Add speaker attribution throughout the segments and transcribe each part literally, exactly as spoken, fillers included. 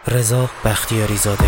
Speaker 1: رضا بختیاری زاده.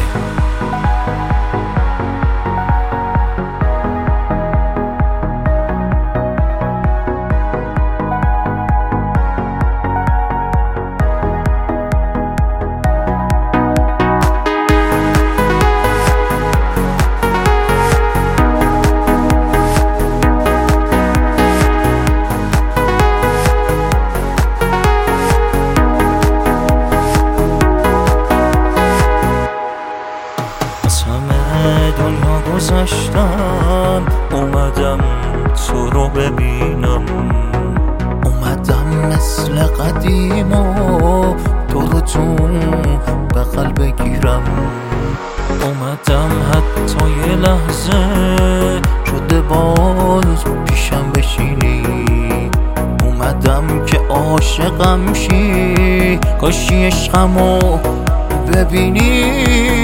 Speaker 2: دنیا گذاشتم، اومدم تو رو ببینم، اومدم مثل قدیم و تو رو تو بغل بگیرم، اومدم حتی یه لحظه شده باز پیشم بشینی، اومدم که عاشقم شی، کاشی عشقمو ببینی،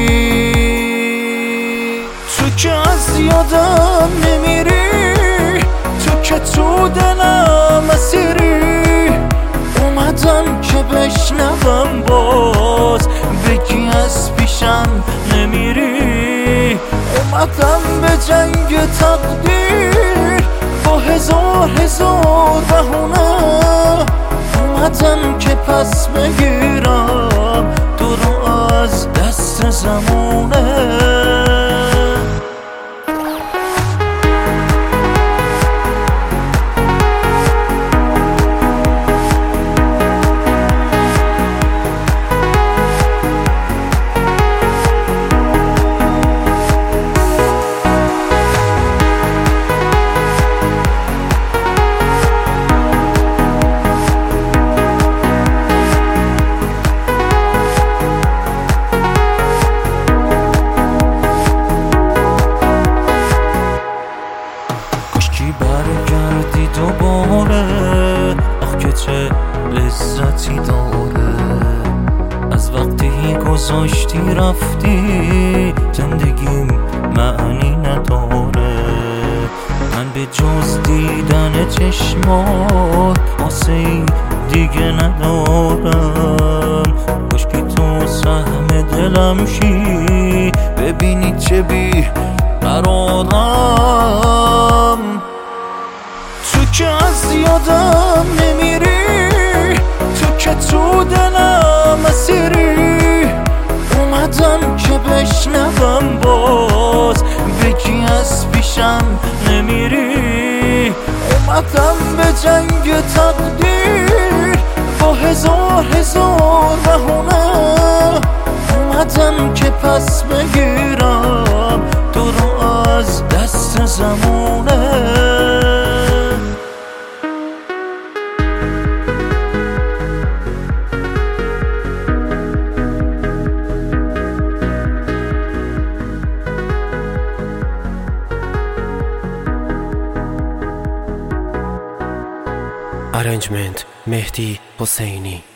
Speaker 2: تو که از یادم نمیری، تو که تو دلم اسیری، اومدم که بشنوم باز بگی از پیشم نمیری، اومدم به جنگ تقدیر با هزار هزار بهونه، اومدم که پس بگیرم تو رو از دست زمونه. برگردی دوباره، آخ که چه لذتی داره، از وقتی گذاشتی رفتی زندگیم معنی نداره، من به جز دیدن چشمات آسه دیگه ندارم، کاشکی تو سهم دلم شی ببینی چه بی قرارم، تو که از یادم نمیری، تو که تو دلم اسیری، اومدم که بشنوم باز بگی از پیشم نمیری، اومدم به جنگ تقدیر با هزار هزار بهونه، اومدم که پس بگیرم تو رو از دست زمونه.
Speaker 1: Arrangement مهدی حسینی.